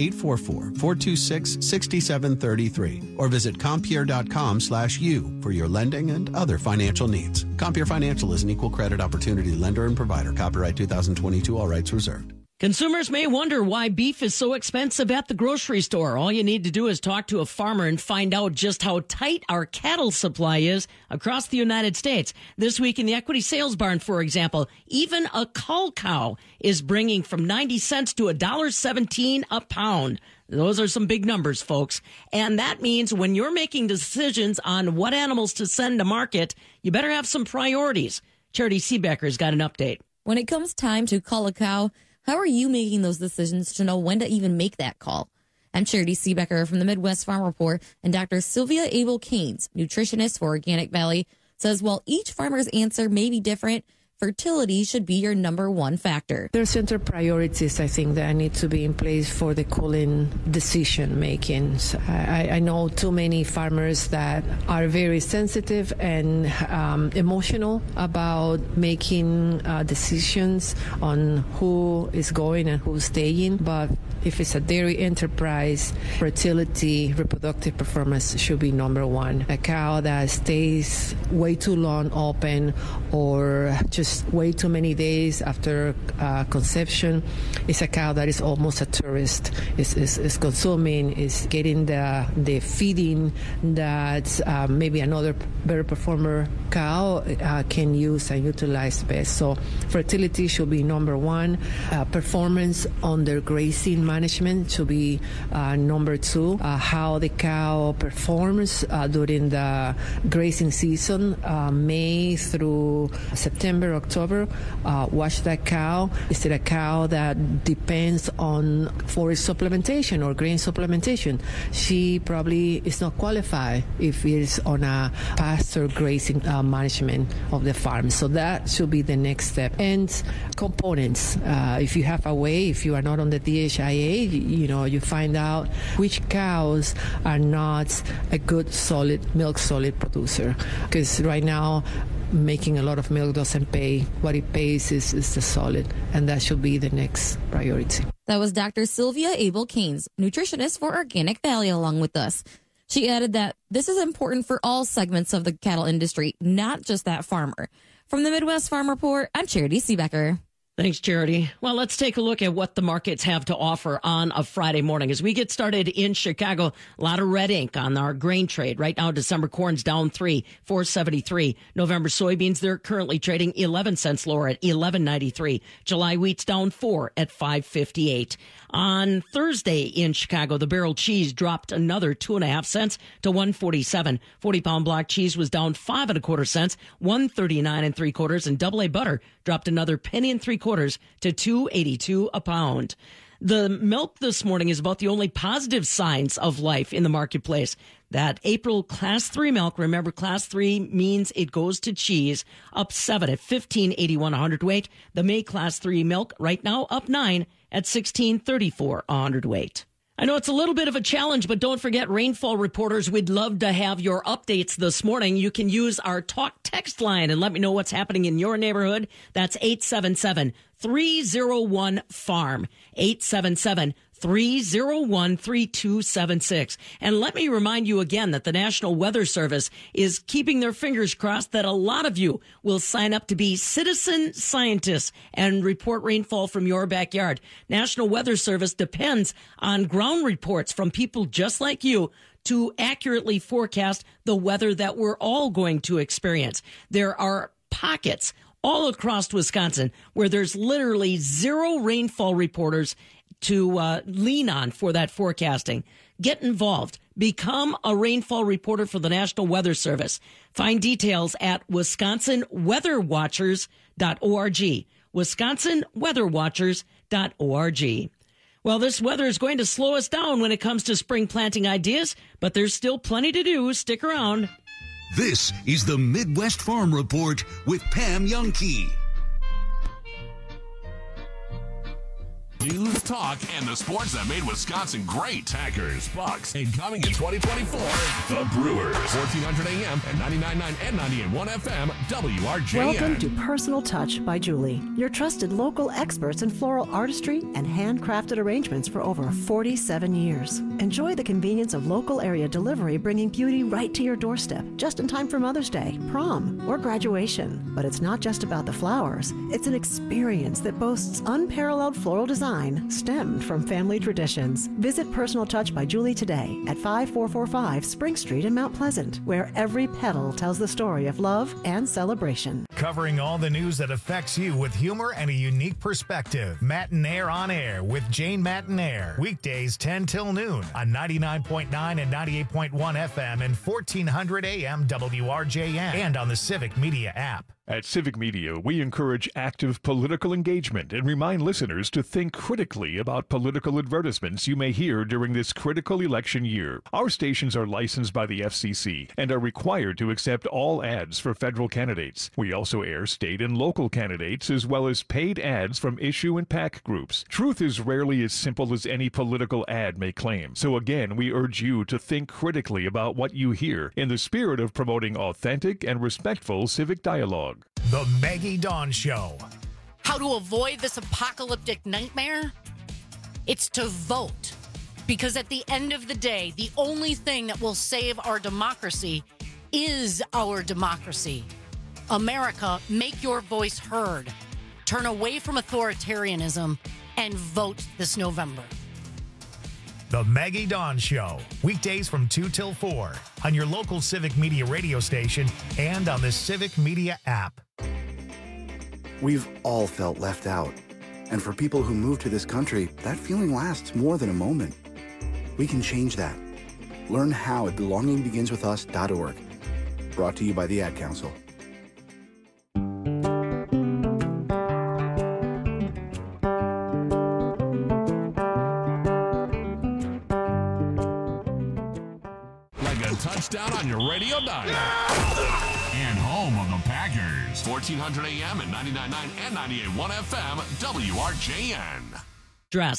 844-426-6733 or visit Compeer.com/you for your lending and other financial needs. Compeer Financial is an equal credit opportunity lender and provider. Copyright 2022, all rights reserved. Consumers may wonder why beef is so expensive at the grocery store. All you need to do is talk to a farmer and find out just how tight our cattle supply is across the United States. This week in the Equity Sales Barn, for example, even a cull cow is bringing from 90 cents to $1.17 a pound. Those are some big numbers, folks. And that means when you're making decisions on what animals to send to market, you better have some priorities. Charity Seebecker's got an update. When it comes time to cull a cow, how are you making those decisions to know when to even make that call? I'm Charity Seebecker from the Midwest Farm Report, and Dr. Sylvia Abel-Keynes, nutritionist for Organic Valley, says while each farmer's answer may be different, fertility should be your number one factor. There are certain priorities, I think, that need to be in place for the culling decision making. I know too many farmers that are very sensitive and emotional about making decisions on who is going and who's staying. But if it's a dairy enterprise, fertility, reproductive performance should be number one. A cow that stays way too long open or just way too many days after conception is a cow that is almost a tourist, is consuming, is getting the feeding that maybe another better performer cow can use and utilize best. So fertility should be number one. Performance under grazing management should be number two. How the cow performs during the grazing season, May through September, October, watch that cow. Is it a cow that depends on forage supplementation or grain supplementation? She probably is not qualified if it's on a pasture grazing management of the farm. So that should be the next step. And components. If you have a way, if you are not on the DHIA, you find out which cows are not a good milk solid producer. Because right now, making a lot of milk doesn't pay. What it pays is the solid, and that should be the next priority. That was Dr. Sylvia Abel-Keynes, nutritionist for Organic Valley, along with us. She added that this is important for all segments of the cattle industry, not just that farmer. From the Midwest Farm Report, I'm Charity Seebecker. Thanks, Charity. Well, let's take a look at what the markets have to offer on a Friday morning. As we get started in Chicago, a lot of red ink on our grain trade. Right now, December corn's down 4.73. November soybeans, they're currently trading 11 cents lower at 11.93. July wheat's down 4 at 5.58. On Thursday in Chicago, the barrel cheese dropped another 2.5 cents to 1.47. 40-pound block cheese was down 5 1/4 cents, 1.39 3/4, and double A butter dropped another 1 3/4 to 2.82 a pound. The milk this morning is about the only positive signs of life in the marketplace. That April Class 3 milk, remember Class 3 means it goes to cheese, up 7 at 15.81 a hundredweight. The May Class 3 milk right now up 9 at 16.34 a hundredweight. I know it's a little bit of a challenge, but don't forget, rainfall reporters, we'd love to have your updates this morning. You can use our talk text line and let me know what's happening in your neighborhood. That's 877-301-FARM, 877-301-3276. And let me remind you again that the National Weather Service is keeping their fingers crossed that a lot of you will sign up to be citizen scientists and report rainfall from your backyard. National Weather Service depends on ground reports from people just like you to accurately forecast the weather that we're all going to experience. There are pockets all across Wisconsin where there's literally zero rainfall reporters to lean on for that forecasting. Get involved. Become a rainfall reporter for the National Weather Service. Find details at wisconsinweatherwatchers.org. wisconsinweatherwatchers.org. Well, this weather is going to slow us down when it comes to spring planting ideas, but there's still plenty to do. Stick around. This is the Midwest Farm Report with Pam Youngkey. News, talk, and the sports that made Wisconsin great. Packers, Bucks, and coming in 2024, the Brewers. 1400 AM and 99.9 and 98.1 FM, WRJN. Welcome to Personal Touch by Julie, your trusted local experts in floral artistry and handcrafted arrangements for over 47 years. Enjoy the convenience of local area delivery, bringing beauty right to your doorstep, just in time for Mother's Day, prom, or graduation. But it's not just about the flowers. It's an experience that boasts unparalleled floral design stemmed from family traditions. Visit Personal Touch by Julie today at 5445 Spring Street in Mount Pleasant, where every petal tells the story of love and celebration. Covering all the news that affects you with humor and a unique perspective. Matt and Air on Air with Jane Matt and Air. Weekdays 10 till noon on 99.9 and 98.1 FM and 1400 AM WRJN and on the Civic Media app. At Civic Media, we encourage active political engagement and remind listeners to think critically about political advertisements you may hear during this critical election year. Our stations are licensed by the FCC and are required to accept all ads for federal candidates. We also air state and local candidates as well as paid ads from issue and PAC groups. Truth is rarely as simple as any political ad may claim. So again, we urge you to think critically about what you hear in the spirit of promoting authentic and respectful civic dialogue. The Maggie Dawn Show. How to avoid this apocalyptic nightmare? It's to vote. Because at the end of the day, the only thing that will save our democracy is our democracy. America, make your voice heard. Turn away from authoritarianism and vote this November. The Maggie Dawn Show. Weekdays from 2 till 4 on your local Civic Media radio station and on the Civic Media app. We've all felt left out. And for people who move to this country, that feeling lasts more than a moment. We can change that. Learn how at belongingbeginswithus.org. Brought to you by the Ad Council. Touchdown on your radio dial. And home of the Packers. 1400 AM and 99.9 and 98.1 FM, WRJN. Dressed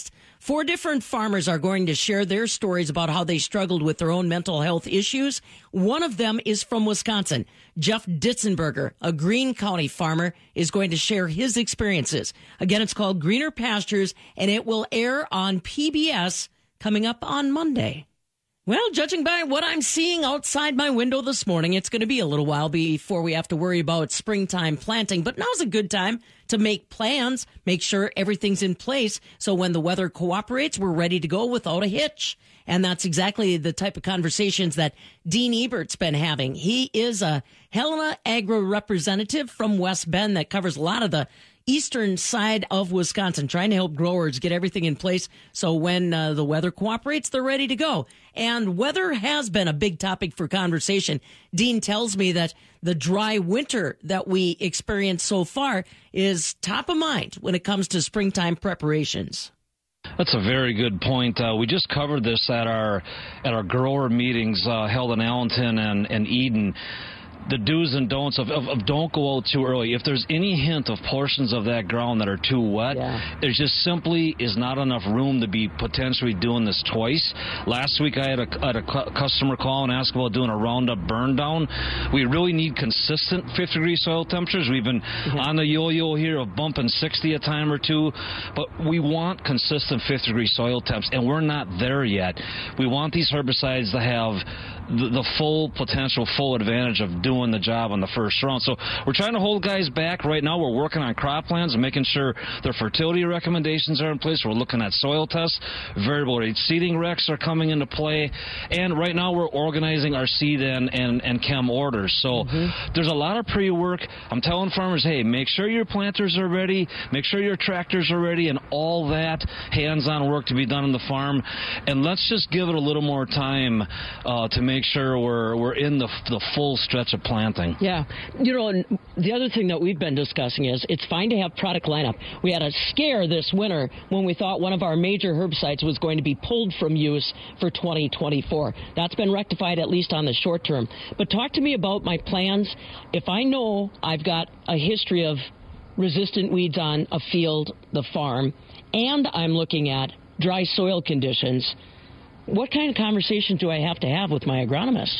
4 different farmers are going to share their stories about how they struggled with their own mental health issues. One of them is from Wisconsin. Jeff Ditzenberger, a Greene County farmer, is going to share his experiences. Again, it's called Greener Pastures, and it will air on PBS coming up on Monday. Well, judging by what I'm seeing outside my window this morning, it's going to be a little while before we have to worry about springtime planting. But now's a good time to make plans, make sure everything's in place, so when the weather cooperates, we're ready to go without a hitch. And that's exactly the type of conversations that Dean Ebert's been having. He is a Helena Agro representative from West Bend that covers a lot of the eastern side of Wisconsin, trying to help growers get everything in place so when the weather cooperates, they're ready to go. And weather has been a big topic for conversation. Dean tells me that the dry winter that we experienced so far is top of mind when it comes to springtime preparations. That's a very good point. We just covered this at our grower meetings held in Allenton and Eden. The do's and don'ts of don't go out too early. If there's any hint of portions of that ground that are too wet, there just simply is not enough room to be potentially doing this twice. Last week I had a customer call and ask about doing a Roundup burn down. We really need consistent 50-degree soil temperatures. We've been on the yo-yo here of bumping 60 a time or two, but we want consistent 50-degree soil temps, and we're not there yet. We want these herbicides to have the full potential, full advantage of doing the job on the first round. So we're trying to hold guys back. Right now we're working on crop plans and making sure their fertility recommendations are in place. We're looking at soil tests. Variable rate seeding recs are coming into play. And right now we're organizing our seed and chem orders. So there's a lot of pre-work. I'm telling farmers, hey, make sure your planters are ready. Make sure your tractors are ready and all that hands-on work to be done on the farm. And let's just give it a little more time to make sure we're in the full stretch of planting. Yeah. You know, the other thing that we've been discussing is it's fine to have product lineup. We had a scare this winter when we thought one of our major herbicides was going to be pulled from use for 2024. That's been rectified, at least on the short term. But talk to me about my plans. If I know I've got a history of resistant weeds on a field, the farm, and I'm looking at dry soil conditions, what kind of conversation do I have to have with my agronomist?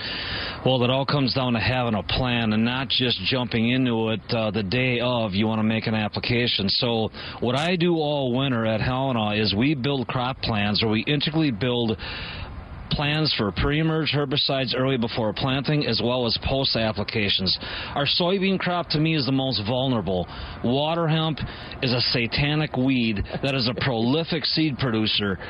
Well, that all comes down to having a plan and not just jumping into it the day of you want to make an application. So what I do all winter at Helena is we build crop plans, or we integrally build plans for pre-emerge herbicides early before planting as well as post applications. Our soybean crop to me is the most vulnerable. Water hemp is a satanic weed that is a prolific seed producer.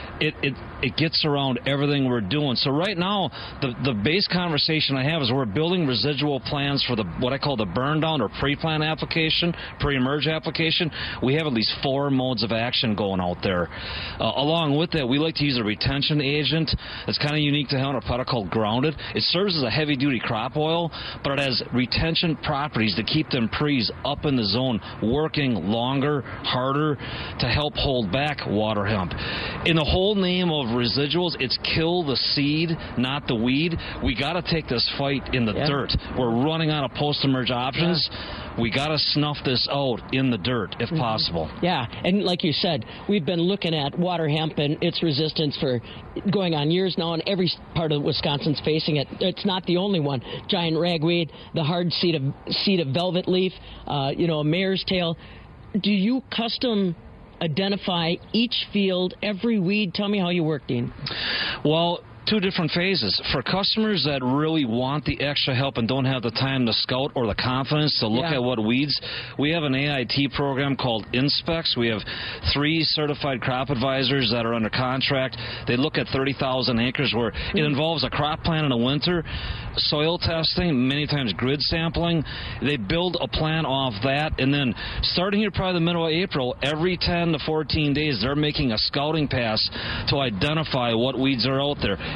It gets around everything we're doing. So right now, the base conversation I have is we're building residual plans for what I call the burn down or pre-plant application, pre-emerge application. We have at least 4 modes of action going out there. Along with that, we like to use a retention agent that's kind of unique to Helena, a product called Grounded. It serves as a heavy-duty crop oil, but it has retention properties to keep them pre's up in the zone, working longer, harder to help hold back water hemp. In the whole name of residuals, it's kill the seed, not the weed. We got to take this fight in the dirt. We're running out of post-emerge options. We got to snuff this out in the dirt if possible. Yeah, and like you said, we've been looking at water hemp and its resistance for going on years now, and every part of Wisconsin's facing it. It's not the only one. Giant ragweed, the hard seed of velvet leaf, a mare's tail. Do you custom identify each field, every weed? Tell me how you work, Dean. Well, 2 different phases. For customers that really want the extra help and don't have the time to scout or the confidence to look at what weeds, we have an AIT program called Inspecs. We have 3 certified crop advisors that are under contract. They look at 30,000 acres where it involves a crop plan in the winter, soil testing, many times grid sampling. They build a plan off that, and then starting here probably the middle of April, every 10 to 14 days, they're making a scouting pass to identify what weeds are out there.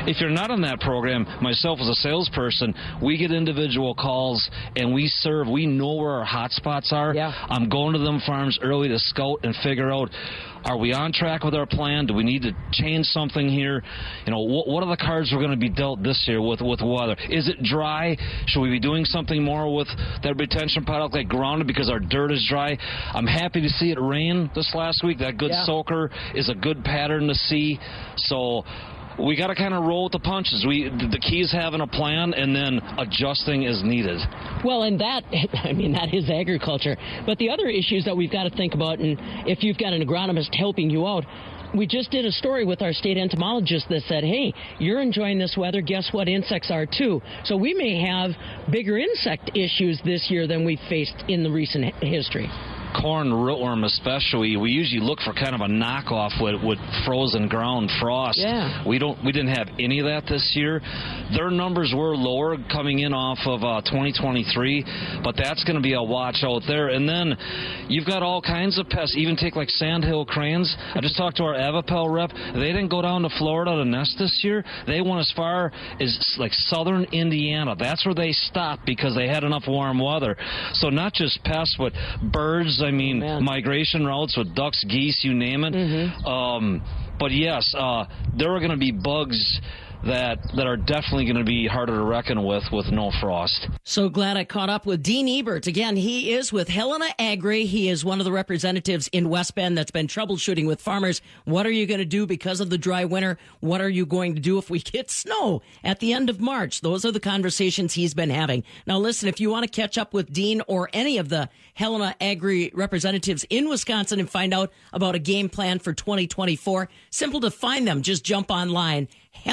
if you're not on that program, myself as a salesperson, we get individual calls and we know where our hot spots are. Yeah. I'm going to them farms early to scout and figure out, are we on track with our plan? Do we need to change something here? What are the cards we're going to be dealt this year with weather? Is it dry? Should we be doing something more with that retention product like grounded because our dirt is dry? I'm happy to see it rain this last week. That good soaker is a good pattern to see. So we got to kind of roll with the punches. The key is having a plan and then adjusting as needed. Well, and that is agriculture. But the other issues that we've got to think about, and if you've got an agronomist helping you out, we just did a story with our state entomologist that said, hey, you're enjoying this weather. Guess what? Insects are too. So we may have bigger insect issues this year than we've faced in the recent history. Corn rootworm especially, we usually look for kind of a knockoff with frozen ground frost. Yeah. We didn't have any of that this year. Their numbers were lower coming in off of 2023, but that's going to be a watch out there. And then you've got all kinds of pests. Even take like sandhill cranes. I just talked to our Avapel rep. They didn't go down to Florida to nest this year. They went as far as like southern Indiana. That's where they stopped because they had enough warm weather. So not just pests, but birds. Migration routes with ducks, geese, you name it. Mm-hmm. But yes, there are going to be bugs that are definitely going to be harder to reckon with no frost. So glad I caught up with Dean Ebert. Again, he is with Helena Agri. He is one of the representatives in West Bend that's been troubleshooting with farmers. What are you going to do because of the dry winter? What are you going to do if we get snow at the end of March? Those are the conversations he's been having. Now, listen, if you want to catch up with Dean or any of the Helena Agri representatives in Wisconsin and find out about a game plan for 2024, simple to find them. Just jump online,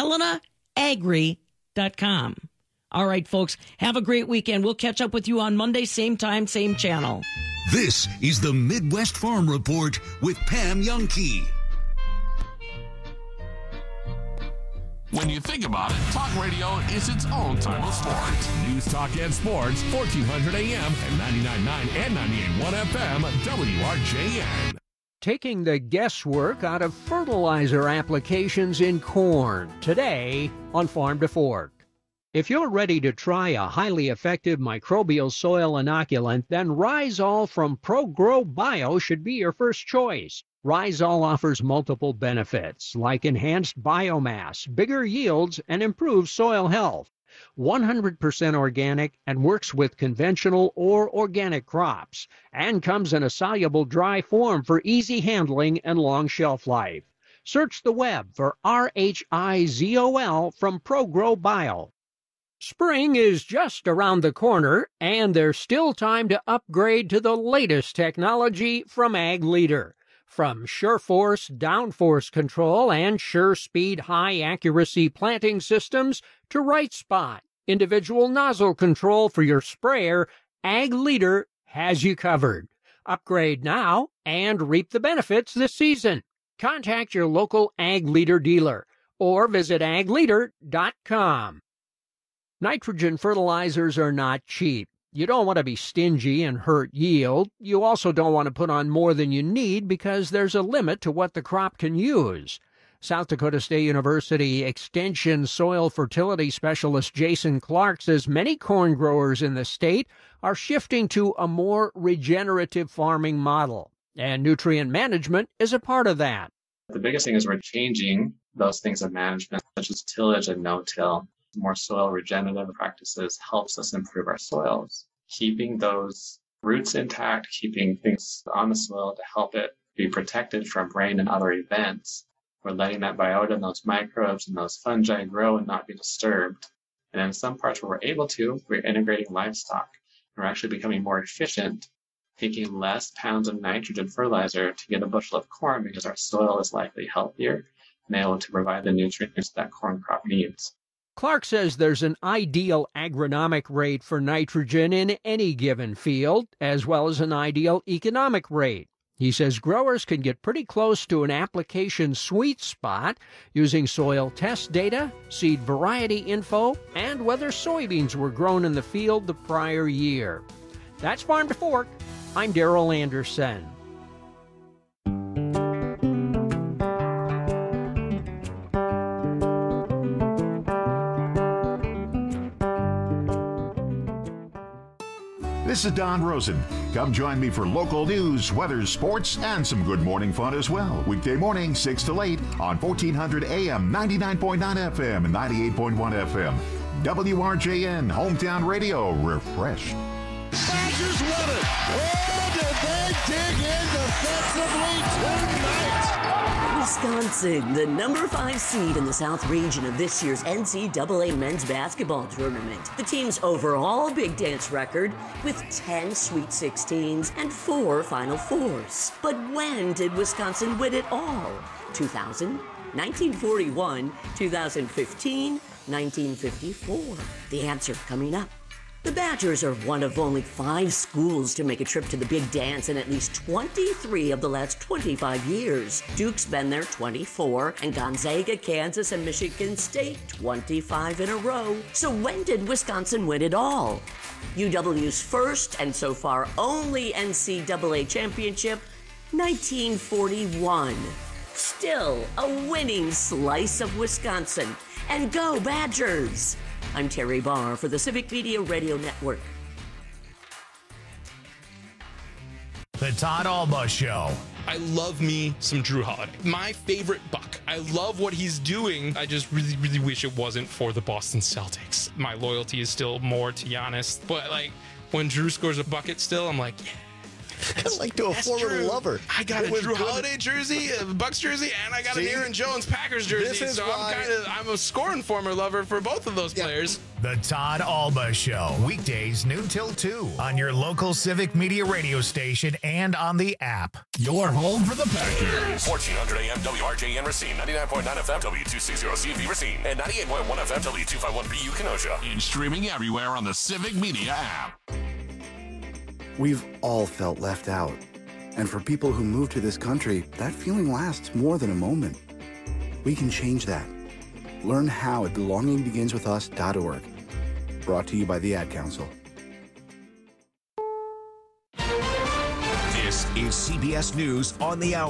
HelenaAgri.com. All right, folks, have a great weekend. We'll catch up with you on Monday, same time, same channel. This is the Midwest Farm Report with Pam Youngkey. When you think about it, talk radio is its own type of sport. News, talk, and sports, 1400 AM and 99.9 and 98.1 FM, WRJN. Taking the guesswork out of fertilizer applications in corn, today on Farm to Fork. If you're ready to try a highly effective microbial soil inoculant, then Rhizol from ProGrow Bio should be your first choice. Rhizol offers multiple benefits, like enhanced biomass, bigger yields, and improved soil health. 100% organic and works with conventional or organic crops, and comes in a soluble dry form for easy handling and long shelf life. Search the web for RHIZOL from ProGrow Bio. Spring is just around the corner, and there's still time to upgrade to the latest technology from Ag Leader. From SureForce downforce control and SureSpeed high-accuracy planting systems to Right Spot, individual nozzle control for your sprayer, Ag Leader has you covered. Upgrade now and reap the benefits this season. Contact your local Ag Leader dealer or visit agleader.com. Nitrogen fertilizers are not cheap. You don't want to be stingy and hurt yield. You also don't want to put on more than you need because there's a limit to what the crop can use. South Dakota State University Extension Soil Fertility Specialist Jason Clark says many corn growers in the state are shifting to a more regenerative farming model, and nutrient management is a part of that. The biggest thing is we're changing those things of management, such as tillage and no-till. More soil regenerative practices helps us improve our soils. Keeping those roots intact, keeping things on the soil to help it be protected from rain and other events. We're letting that biota and those microbes and those fungi grow and not be disturbed. And in some parts where we're able to, we're integrating livestock. We're actually becoming more efficient, taking less pounds of nitrogen fertilizer to get a bushel of corn because our soil is likely healthier and able to provide the nutrients that corn crop needs. Clark says there's an ideal agronomic rate for nitrogen in any given field, as well as an ideal economic rate. He says growers can get pretty close to an application sweet spot using soil test data, seed variety info, and whether soybeans were grown in the field the prior year. That's Farm to Fork. I'm Darrell Anderson. This is Don Rosen. Come join me for local news, weather, sports, and some good morning fun as well. Weekday morning, 6 to 8 on 1400 AM, 99.9 FM, and 98.1 FM. WRJN, Hometown Radio, refreshed. Badgers won it. Oh, did they dig in defensively tonight? Wisconsin, the number 5 seed in the South region of this year's NCAA men's basketball tournament. The team's overall Big Dance record with 10 Sweet 16s and 4 Final Fours. But when did Wisconsin win it all? 2000, 1941, 2015, 1954. The answer coming up. The Badgers are one of only 5 schools to make a trip to the Big Dance in at least 23 of the last 25 years. Duke's been there 24, and Gonzaga, Kansas, and Michigan State 25 in a row. So when did Wisconsin win it all? UW's first and so far only NCAA championship, 1941. Still a winning slice of Wisconsin. And go Badgers! I'm Terry Barr for the Civic Media Radio Network. The Todd Alba Show. I love me some Drew Holiday. My favorite Buck. I love what he's doing. I just really, really wish it wasn't for the Boston Celtics. My loyalty is still more to Giannis. But, like, when Drew scores a bucket still, I'm like, yeah. That's like to a former lover. I got a Drew Holiday jersey, a Bucks jersey, and I got an Aaron Jones Packers jersey. So I'm a scoring former lover for both of those players. The Todd Alba Show, weekdays noon till 2 on your local Civic Media radio station and on the app. Your home for the Packers. 1400 AM WRJN Racine, 99.9 FM W260CV Racine, and 98.1 FM W251BU Kenosha. And streaming everywhere on the Civic Media app. We've all felt left out. And for people who move to this country, that feeling lasts more than a moment. We can change that. Learn how at belongingbeginswithus.org. Brought to you by the Ad Council. This is CBS News on the Hour.